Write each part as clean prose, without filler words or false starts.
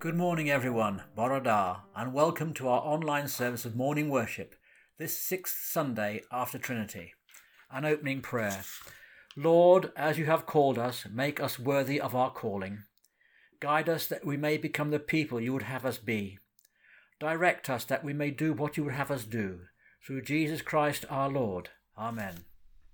Good morning everyone, Borodah, and welcome to our online service of morning worship, this 6th Sunday after Trinity. An opening prayer. Lord, as you have called us, make us worthy of our calling. Guide us that we may become the people you would have us be. Direct us that we may do what you would have us do. Through Jesus Christ our Lord. Amen.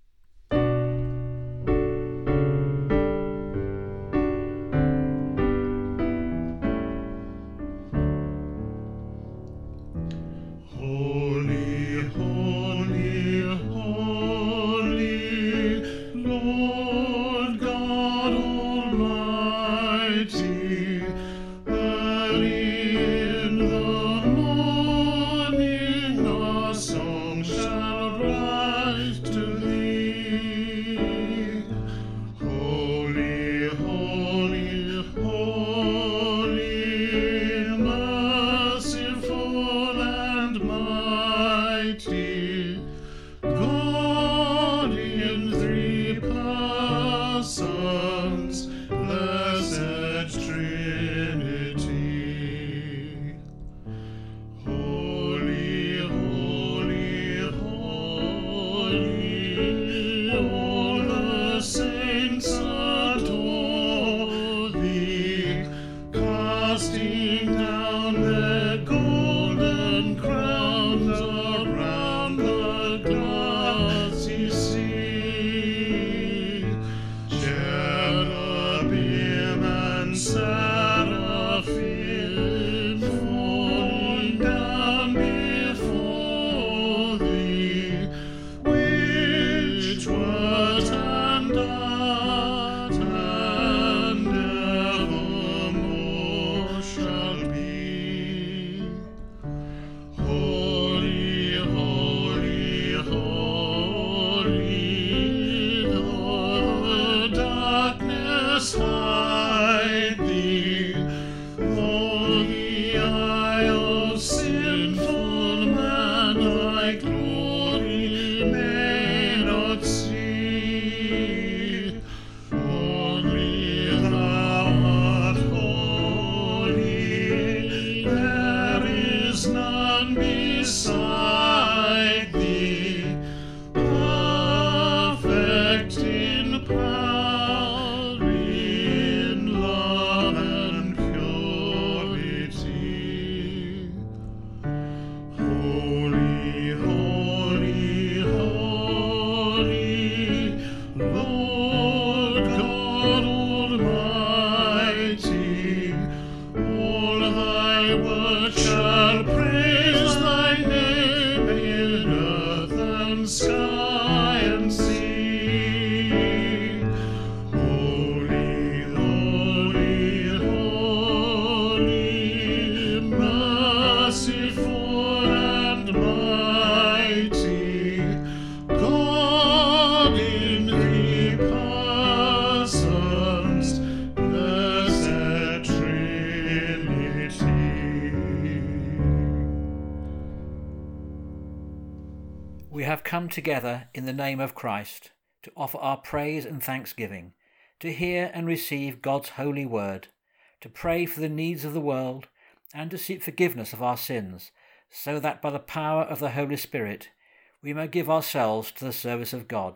We have come together in the name of Christ to offer our praise and thanksgiving, to hear and receive God's holy word, to pray for the needs of the world, and to seek forgiveness of our sins, so that by the power of the Holy Spirit we may give ourselves to the service of God.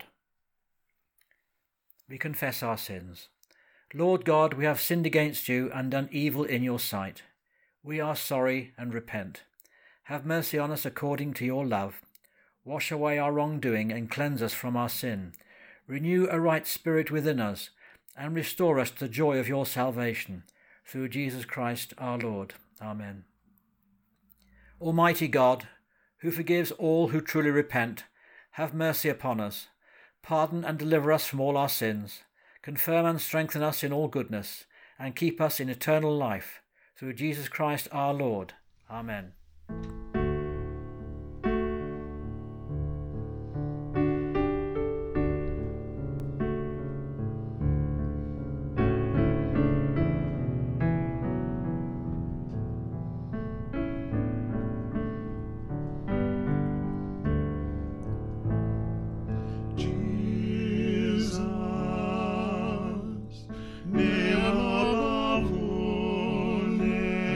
We confess our sins. Lord God, we have sinned against you and done evil in your sight. We are sorry and repent. Have mercy on us according to your love. Wash away our wrongdoing and cleanse us from our sin. Renew a right spirit within us, and restore us to the joy of your salvation. Through Jesus Christ our Lord. Amen. Almighty God, who forgives all who truly repent, have mercy upon us. Pardon and deliver us from all our sins. Confirm and strengthen us in all goodness, and keep us in eternal life. Through Jesus Christ our Lord. Amen. Name above all names.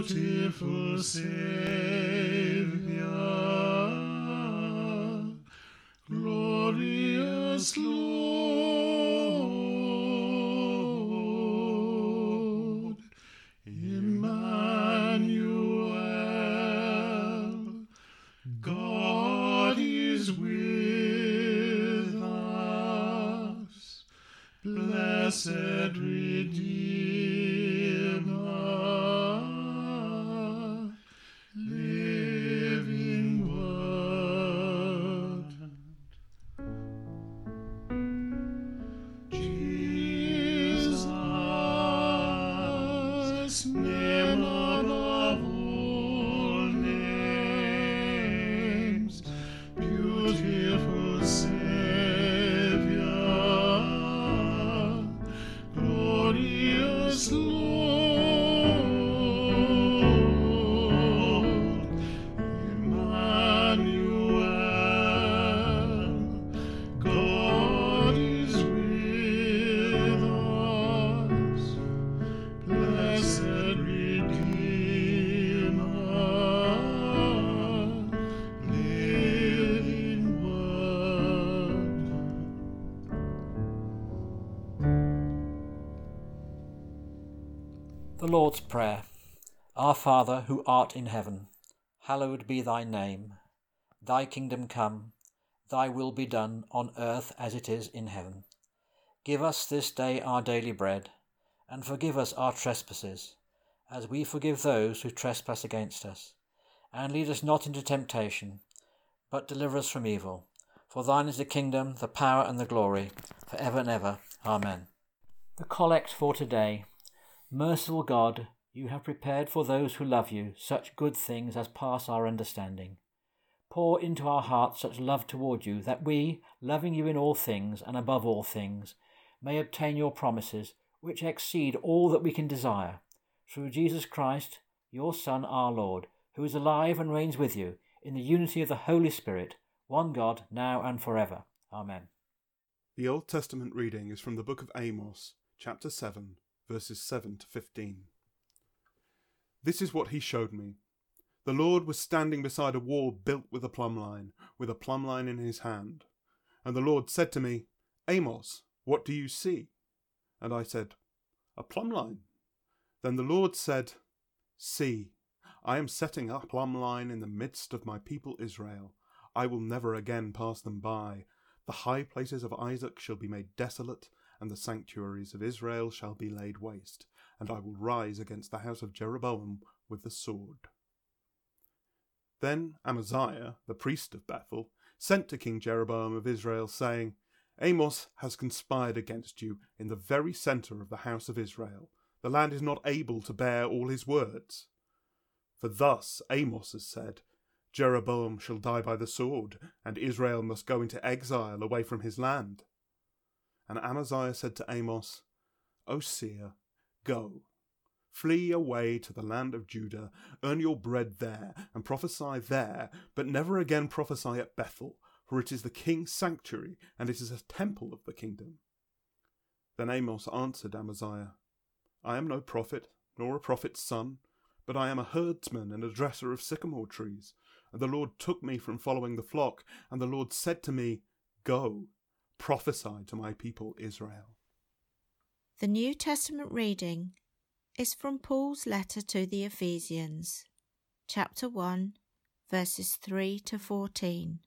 beautiful Saviour, glorious Lord, Emmanuel, God is with us, blessed Redeemer, living Word. Jesus, name above all names, beautiful Saviour, glorious Lord, Emmanuel, God is with us, blessed Redeemer, living Word. The Lord's Prayer. Our Father, who art in heaven, hallowed be thy name. Thy kingdom come, thy will be done on earth as it is in heaven. Give us this day our daily bread, and forgive us our trespasses, as we forgive those who trespass against us. And lead us not into temptation, but deliver us from evil. For thine is the kingdom, the power, and the glory, for ever and ever. Amen. The Collect for today. Merciful God, you have prepared for those who love you such good things as pass our understanding. Pour into our hearts such love toward you, that we, loving you in all things and above all things, may obtain your promises, which exceed all that we can desire. Through Jesus Christ, your Son, our Lord, who is alive and reigns with you, in the unity of the Holy Spirit, one God, now and forever. Amen. The Old Testament reading is from the book of Amos, chapter 7, verses 7 to 15. This is what he showed me. The Lord was standing beside a wall built with a plumb line in his hand. And the Lord said to me, Amos, what do you see? And I said, a plumb line. Then the Lord said, See, I am setting a plumb line in the midst of my people Israel. I will never again pass them by. The high places of Isaac shall be made desolate, and the sanctuaries of Israel shall be laid waste, and I will rise against the house of Jeroboam with the sword. Then Amaziah, the priest of Bethel, sent to King Jeroboam of Israel, saying, Amos has conspired against you in the very centre of the house of Israel. The land is not able to bear all his words. For thus Amos has said, Jeroboam shall die by the sword, and Israel must go into exile away from his land. And Amaziah said to Amos, O seer, go, flee away to the land of Judah, earn your bread there, and prophesy there, but never again prophesy at Bethel, for it is the king's sanctuary, and it is a temple of the kingdom. Then Amos answered Amaziah, I am no prophet, nor a prophet's son, but I am a herdsman and a dresser of sycamore trees. And the Lord took me from following the flock, and the Lord said to me, Go, prophesy to my people Israel. The New Testament reading is from Paul's letter to the Ephesians, chapter 1, verses 3 to 14.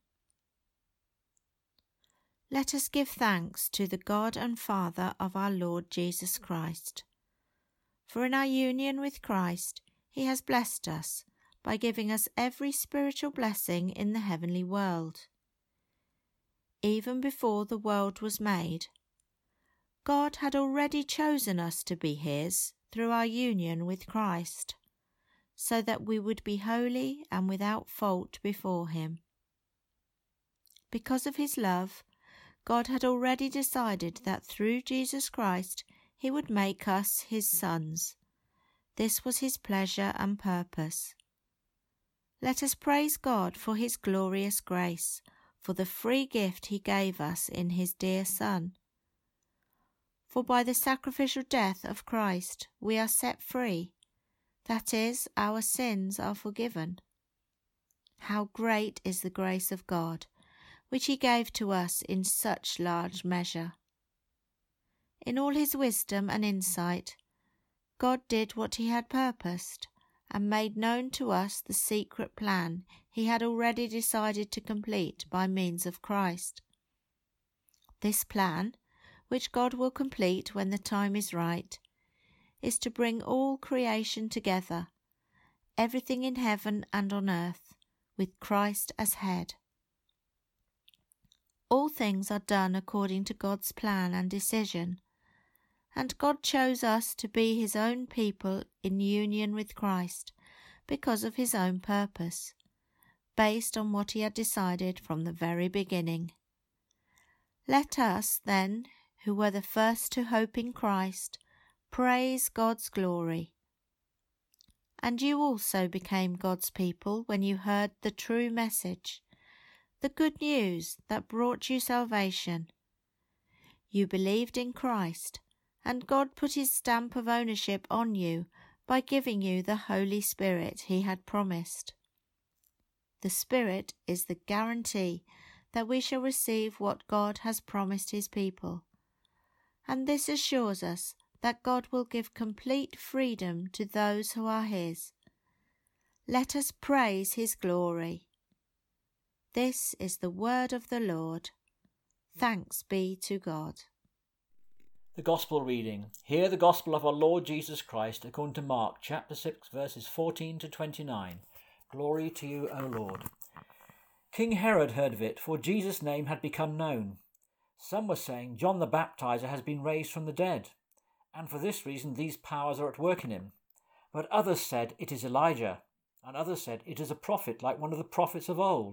Let us give thanks to the God and Father of our Lord Jesus Christ. For in our union with Christ, he has blessed us by giving us every spiritual blessing in the heavenly world. Even before the world was made, God had already chosen us to be his through our union with Christ, so that we would be holy and without fault before him. Because of his love, God had already decided that through Jesus Christ he would make us his sons. This was his pleasure and purpose. Let us praise God for his glorious grace, for the free gift he gave us in his dear Son. For by the sacrificial death of Christ we are set free, that is, our sins are forgiven. How great is the grace of God, which he gave to us in such large measure. In all his wisdom and insight, God did what he had purposed and made known to us the secret plan he had already decided to complete by means of Christ. This plan, which God will complete when the time is right, is to bring all creation together, everything in heaven and on earth, with Christ as head. All things are done according to God's plan and decision, and God chose us to be his own people in union with Christ because of his own purpose, based on what he had decided from the very beginning. Let us, then, who were the first to hope in Christ, praise God's glory. And you also became God's people when you heard the true message, the good news that brought you salvation. You believed in Christ, and God put his stamp of ownership on you by giving you the Holy Spirit he had promised. The Spirit is the guarantee that we shall receive what God has promised his people, and this assures us that God will give complete freedom to those who are his. Let us praise his glory. This is the word of the Lord. Thanks be to God. The Gospel reading. Hear the Gospel of our Lord Jesus Christ according to Mark chapter 6 verses 14 to 29. Glory to you, O Lord. King Herod heard of it, for Jesus' name had become known. Some were saying, John the Baptizer has been raised from the dead, and for this reason these powers are at work in him. But others said, it is Elijah, and others said, it is a prophet like one of the prophets of old.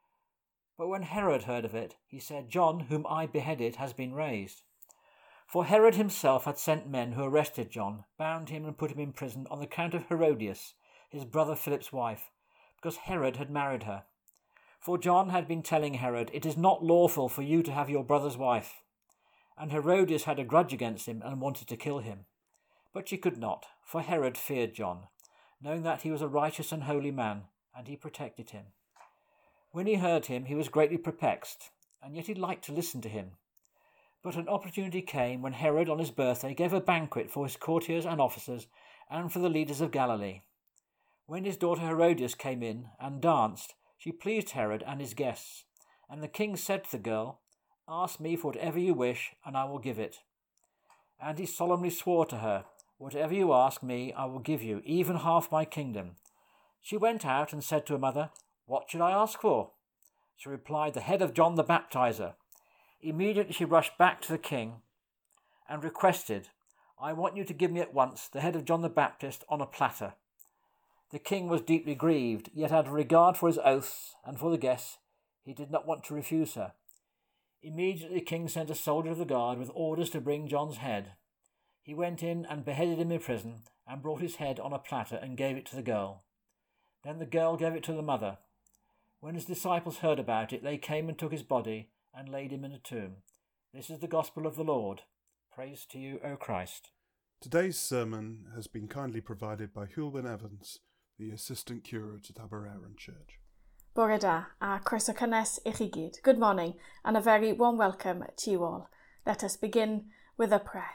But when Herod heard of it, he said, John, whom I beheaded, has been raised. For Herod himself had sent men who arrested John, bound him and put him in prison on account of Herodias, his brother Philip's wife, because Herod had married her. For John had been telling Herod, it is not lawful for you to have your brother's wife. And Herodias had a grudge against him and wanted to kill him. But she could not, for Herod feared John, knowing that he was a righteous and holy man, and he protected him. When he heard him, he was greatly perplexed, and yet he liked to listen to him. But an opportunity came when Herod on his birthday gave a banquet for his courtiers and officers and for the leaders of Galilee. When his daughter Herodias came in and danced, she pleased Herod and his guests, and the king said to the girl, Ask me for whatever you wish, and I will give it. And he solemnly swore to her, Whatever you ask me, I will give you, even half my kingdom. She went out and said to her mother, What should I ask for? She replied, The head of John the Baptizer. Immediately she rushed back to the king and requested, I want you to give me at once the head of John the Baptist on a platter. The king was deeply grieved, yet out of regard for his oaths and for the guests, he did not want to refuse her. Immediately the king sent a soldier of the guard with orders to bring John's head. He went in and beheaded him in prison, and brought his head on a platter and gave it to the girl. Then the girl gave it to the mother. When his disciples heard about it, they came and took his body and laid him in a tomb. This is the gospel of the Lord. Praise to you, O Christ. Today's sermon has been kindly provided by Hulwyn Evans, the Assistant Curate at Abereron Church. Bore da, a croeso cynnes I chi gyd. Good morning and a very warm welcome to you all. Let us begin with a prayer.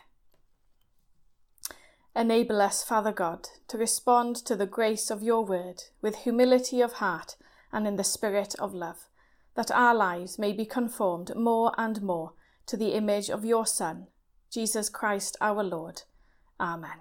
Enable us, Father God, to respond to the grace of your word with humility of heart and in the spirit of love, that our lives may be conformed more and more to the image of your Son, Jesus Christ our Lord. Amen.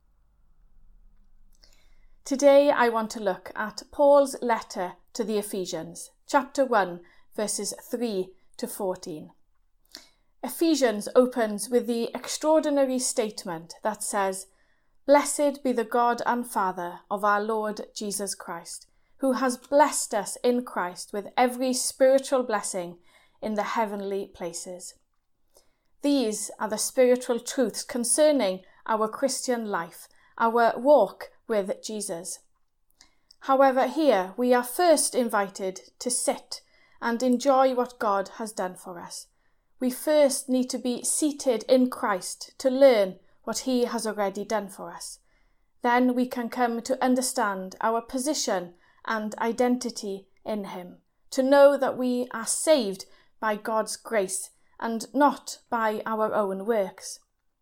Today I want to look at Paul's letter to the Ephesians, chapter 1, verses 3 to 14. Ephesians opens with the extraordinary statement that says, Blessed be the God and Father of our Lord Jesus Christ, who has blessed us in Christ with every spiritual blessing in the heavenly places. These are the spiritual truths concerning our Christian life, our walk with Jesus. However, here we are first invited to sit and enjoy what God has done for us. We first need to be seated in Christ to learn what he has already done for us. Then we can come to understand our position and identity in him, to know that we are saved by God's grace and not by our own works.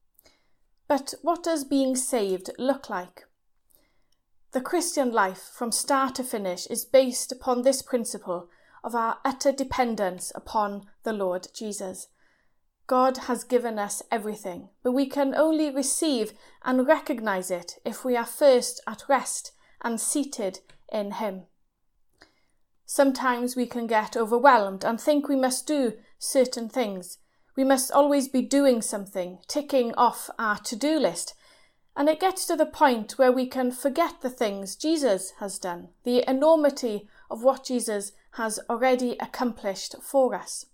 But what does being saved look like? The Christian life from start to finish is based upon this principle of our utter dependence upon the Lord Jesus. God has given us everything, but we can only receive and recognise it if we are first at rest and seated in him. Sometimes we can get overwhelmed and think we must do certain things. We must always be doing something, ticking off our to-do list. And it gets to the point where we can forget the things Jesus has done, the enormity of what Jesus has already accomplished for us.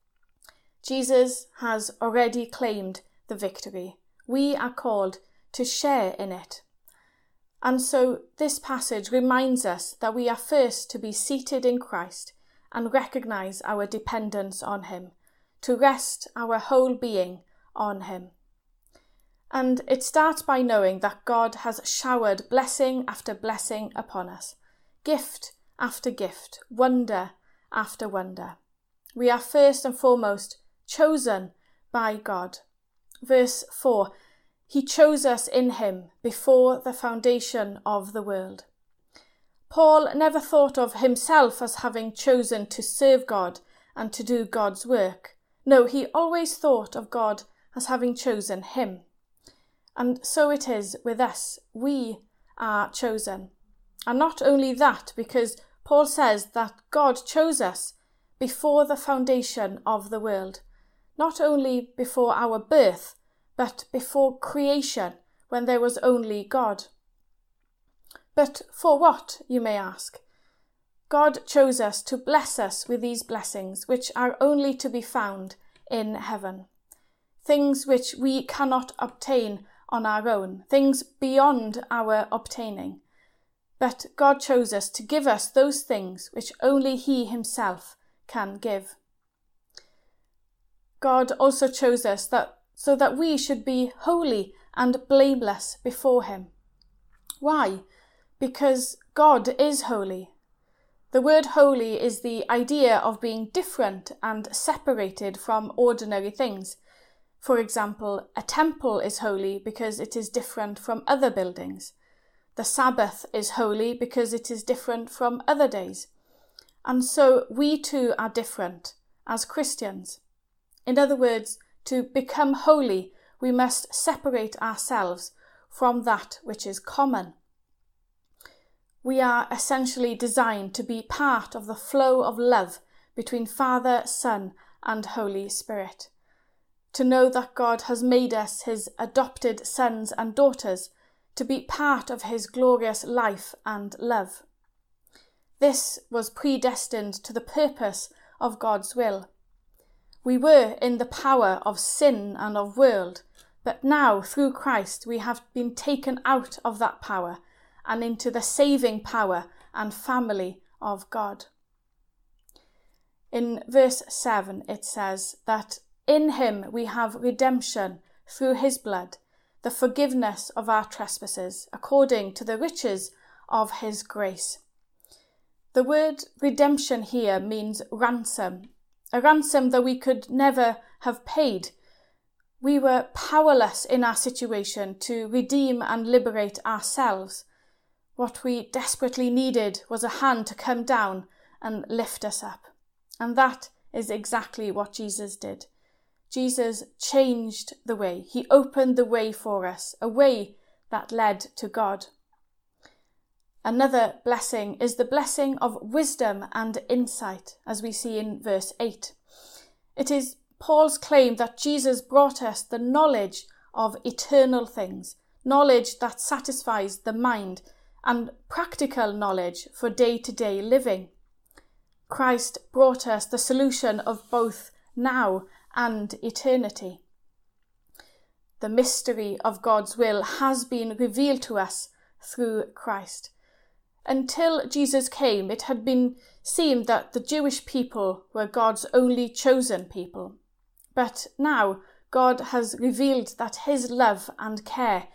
Jesus has already claimed the victory. We are called to share in it. And so this passage reminds us that we are first to be seated in Christ and recognise our dependence on him, to rest our whole being on him. And it starts by knowing that God has showered blessing after blessing upon us, gift after gift, wonder after wonder. We are first and foremost chosen by God. Verse 4, he chose us in him before the foundation of the world. Paul never thought of himself as having chosen to serve God and to do God's work. No, he always thought of God as having chosen him. And so it is with us. We are chosen. And not only that, because Paul says that God chose us before the foundation of the world. Not only before our birth, but before creation, when there was only God. But for what, you may ask? God chose us to bless us with these blessings, which are only to be found in heaven. Things which we cannot obtain on our own, things beyond our obtaining. But God chose us to give us those things which only he himself can give. God also chose us so that we should be holy and blameless before him. Why? Because God is holy. The word holy is the idea of being different and separated from ordinary things. For example, a temple is holy because it is different from other buildings. The Sabbath is holy because it is different from other days. And so we too are different as Christians. In other words, to become holy, we must separate ourselves from that which is common. We are essentially designed to be part of the flow of love between Father, Son, and Holy Spirit. To know that God has made us his adopted sons and daughters, to be part of his glorious life and love. This was predestined to the purpose of God's will. We were in the power of sin and of world, but now through Christ we have been taken out of that power and into the saving power and family of God. In verse 7 it says that in him we have redemption through his blood, the forgiveness of our trespasses, according to the riches of his grace. The word redemption here means ransom, a ransom that we could never have paid. We were powerless in our situation to redeem and liberate ourselves. What we desperately needed was a hand to come down and lift us up. And that is exactly what Jesus did. Jesus changed the way. He opened the way for us, a way that led to God. Another blessing is the blessing of wisdom and insight, as we see in verse 8. It is Paul's claim that Jesus brought us the knowledge of eternal things, knowledge that satisfies the mind, and practical knowledge for day-to-day living. Christ brought us the solution of both now and eternity. The mystery of God's will has been revealed to us through Christ. Until Jesus came, it had been seemed that the Jewish people were God's only chosen people. But now God has revealed that his love and care,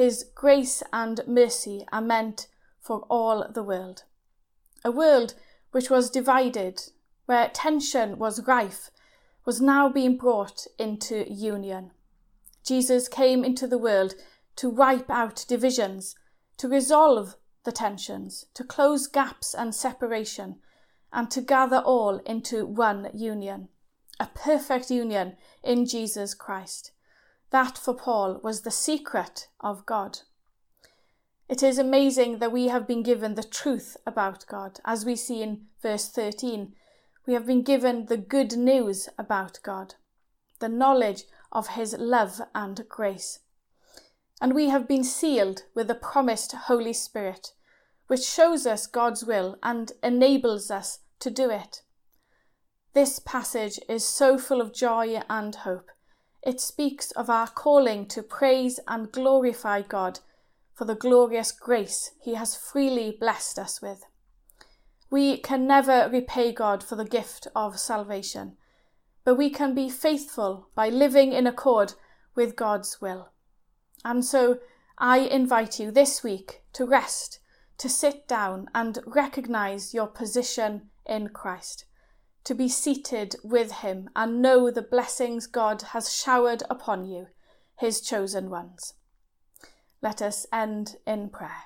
his grace and mercy are meant for all the world. A world which was divided, where tension was rife, was now being brought into union. Jesus came into the world to wipe out divisions, to resolve the tensions, to close gaps and separation, and to gather all into one union, a perfect union in Jesus Christ. That, for Paul, was the secret of God. It is amazing that we have been given the truth about God. As we see in verse 13, we have been given the good news about God, the knowledge of his love and grace. And we have been sealed with the promised Holy Spirit, which shows us God's will and enables us to do it. This passage is so full of joy and hope. It speaks of our calling to praise and glorify God for the glorious grace he has freely blessed us with. We can never repay God for the gift of salvation, but we can be faithful by living in accord with God's will. And so I invite you this week to rest, to sit down and recognise your position in Christ, to be seated with him and know the blessings God has showered upon you, his chosen ones. Let us end in prayer.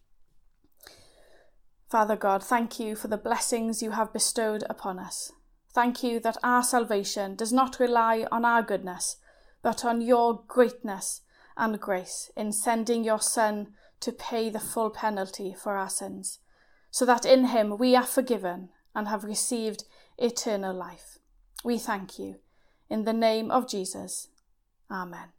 Father God, thank you for the blessings you have bestowed upon us. Thank you that our salvation does not rely on our goodness, but on your greatness and grace in sending your Son to pay the full penalty for our sins, so that in him we are forgiven and have received eternal life. We thank you. In the name of Jesus. Amen.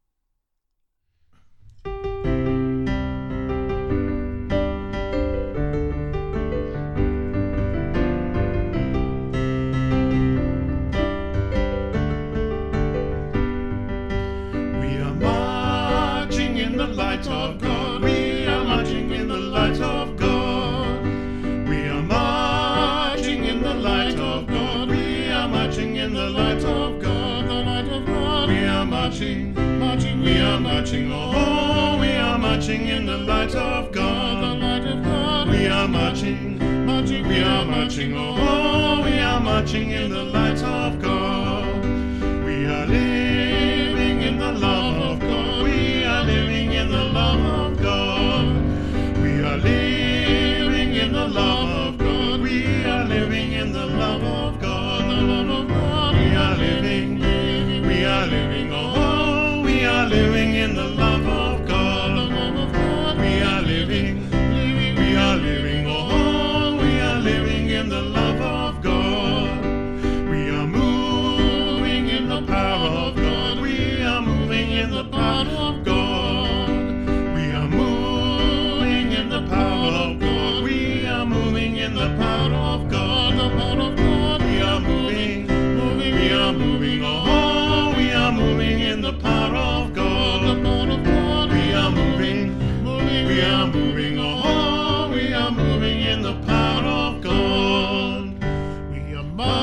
We are marching in the light of God. We are marching in the light of God. We are marching in the light of God. We are marching in the light of God. The light of God. We are marching, marching. We are marching. Oh, we are marching in the light of God. The light of God. We are marching, marching. We are marching. Oh, we are marching in the light of God. We are living in the love of God. We are living in the love of God. We are living in the love of God. We are living in the love of God. The love of God. We are living, we are living. Oh, we are living in the love of God. The love of God. We are living, we are living. Oh, we are living in the love of God. We are moving in the power of God. We are moving in the power of God. We are moving in the power of God. We are moving in the power of God. The power of God. We are moving, moving. We are moving. Oh, we are moving in the power of God. The power of God. We are moving, moving. We are moving. Oh, we are moving in the power of God. We are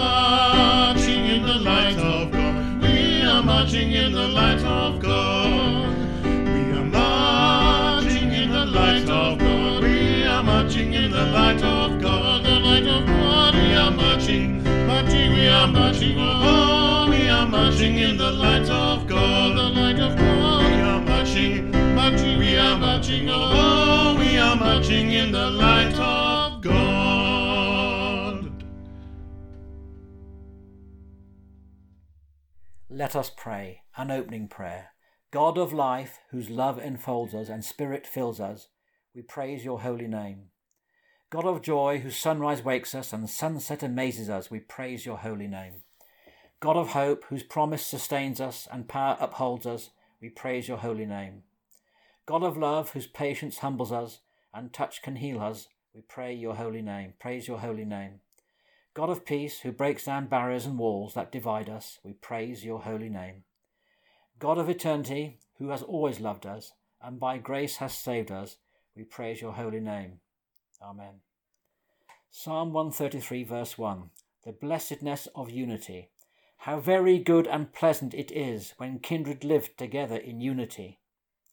marching in the light of God. We are marching in the light of God. We are marching in the light of God. We are marching in the light of God. The light of God. We are marching, marching. We are marching. Oh, we are marching in the light of God. The light of God. We are marching, marching. We are marching. Oh, we are marching in the light of God. Let us pray, an opening prayer. God of life, whose love enfolds us and spirit fills us, we praise your holy name. God of joy, whose sunrise wakes us and sunset amazes us, we praise your holy name. God of hope, whose promise sustains us and power upholds us, we praise your holy name. God of love, whose patience humbles us and touch can heal us, we pray your holy name. Praise your holy name. God of peace, who breaks down barriers and walls that divide us, we praise your holy name. God of eternity, who has always loved us and by grace has saved us, we praise your holy name. Amen. Psalm 133 verse 1. The blessedness of unity. How very good and pleasant it is when kindred live together in unity.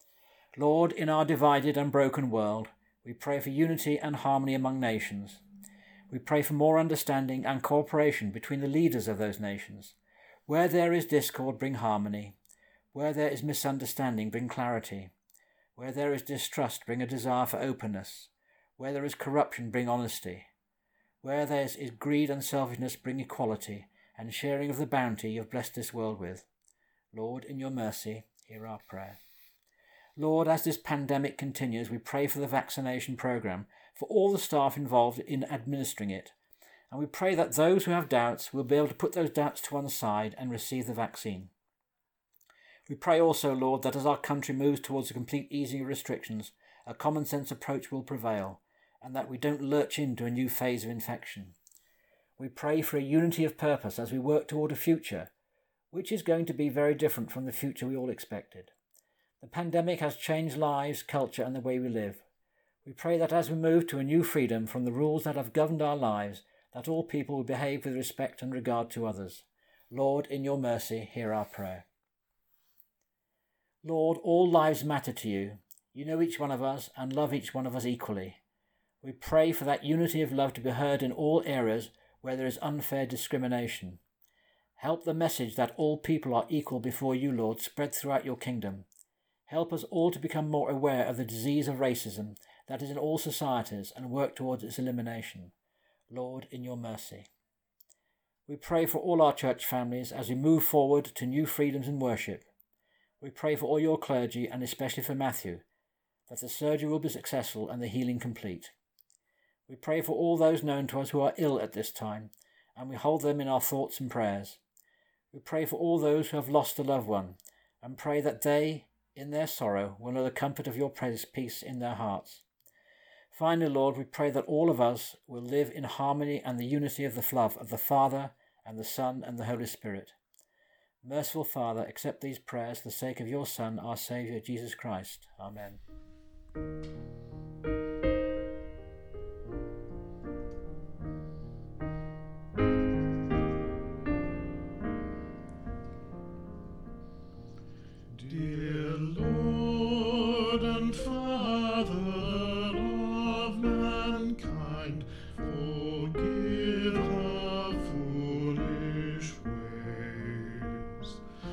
Lord, in our divided and broken world, we pray for unity and harmony among nations. We pray for more understanding and cooperation between the leaders of those nations. Where there is discord, bring harmony. Where there is misunderstanding, bring clarity. Where there is distrust, bring a desire for openness. Where there is corruption, bring honesty. Where there is greed and selfishness, bring equality and sharing of the bounty you have blessed this world with. Lord, in your mercy, hear our prayer. Lord, as this pandemic continues, we pray for the vaccination programme, for all the staff involved in administering it, and we pray that those who have doubts will be able to put those doubts to one side and receive the vaccine. We pray also, Lord, that as our country moves towards a complete easing of restrictions, a common sense approach will prevail, and that we don't lurch into a new phase of infection. We pray for a unity of purpose as we work toward a future, which is going to be very different from the future we all expected. The pandemic has changed lives, culture, and the way we live. We pray that as we move to a new freedom from the rules that have governed our lives, that all people will behave with respect and regard to others. Lord, in your mercy, hear our prayer. Lord, all lives matter to you. You know each one of us and love each one of us equally. We pray for that unity of love to be heard in all areas where there is unfair discrimination. Help the message that all people are equal before you, Lord, spread throughout your kingdom. Help us all to become more aware of the disease of racism that is in all societies and work towards its elimination. Lord, in your mercy. We pray for all our church families as we move forward to new freedoms in worship. We pray for all your clergy and especially for Matthew, that the surgery will be successful and the healing complete. We pray for all those known to us who are ill at this time, and we hold them in our thoughts and prayers. We pray for all those who have lost a loved one, and pray that they, in their sorrow, will know the comfort of your peace in their hearts. Finally, Lord, we pray that all of us will live in harmony and the unity of the love of the Father and the Son and the Holy Spirit. Merciful Father, accept these prayers for the sake of your Son, our Saviour, Jesus Christ. Amen. Dear Lord and Father of mankind, forgive our foolish ways.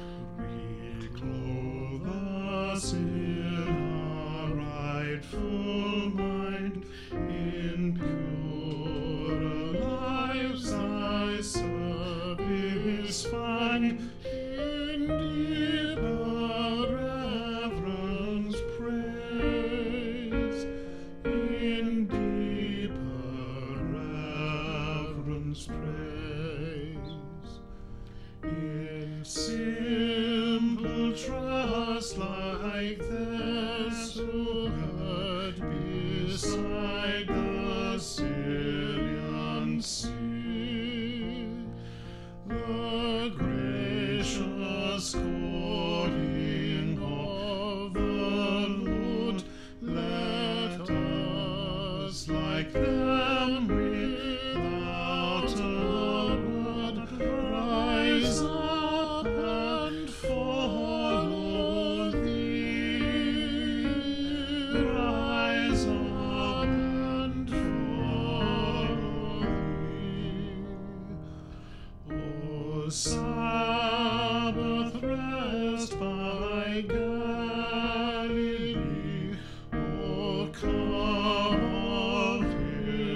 Reclothe us in our rightful mind, in purer lives thy service find, in deeper reverence praise, in deeper reverence praise, in simple trust like this who heard beside the Syrian sea the gracious calling of the Lord. Let us, like them, without a word, rise up and follow thee. Rise up and follow thee. O Sabbath rest by Galilee, O come of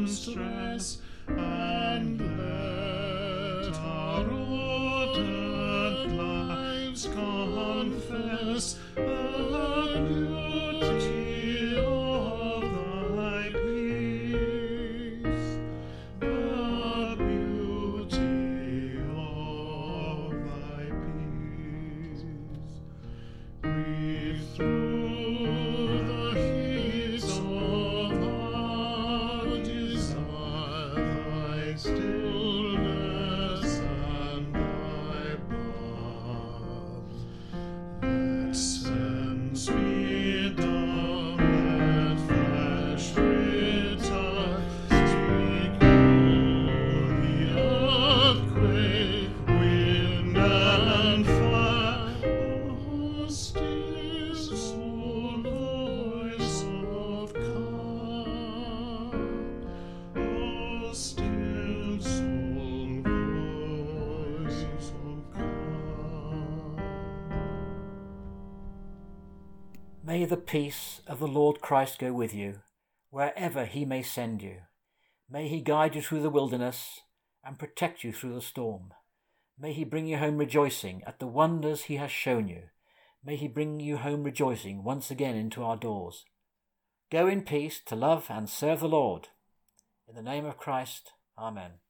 stress, and let our ardent lives confess the beauty of thy peace, the beauty of thy peace. Breathe through the heat of our desire thy stillness and thy balm. Let sense be dumb, let flesh return, speak through the earthquake, wind and fire, oh, still small voice of calm, oh, still small voice of calm. May the peace of the Lord Christ go with you, wherever he may send you. May he guide you through the wilderness and protect you through the storm. May he bring you home rejoicing at the wonders he has shown you. May he bring you home rejoicing once again into our doors. Go in peace to love and serve the Lord. In the name of Christ, Amen.